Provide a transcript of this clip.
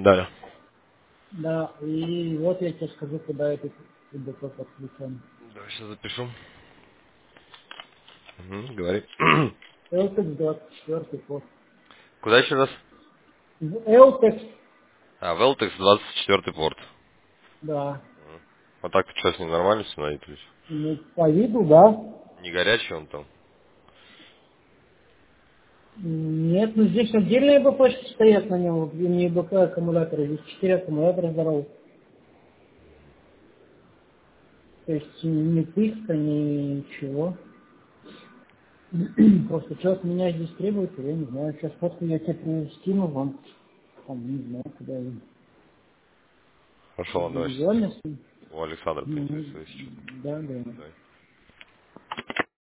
Да. Да, и вот я тебе скажу, куда этот ИБК подключен. Давай сейчас запишу. Угу, говори. Элтекс 24 порт. Куда еще раз? Элтекс, А, Veltex 24 порт. да. А так что с ним нормально все найти? Ну, по виду, да. Не горячий он там? Нет, ну здесь отдельные ИБПшки стоят на нем, не ИБК аккумуляторы, здесь 4 аккумулятора здоровых. То есть ни пыска, ничего. Просто что от меня здесь требуется, я не знаю. Сейчас фотку я тебе скину вам. Там, не знаю, куда я. Хорошо, ладно, давай сейчас. Индивидуальность. У Александра Ну, поинтересуюсь, что-то. да, да. Давай.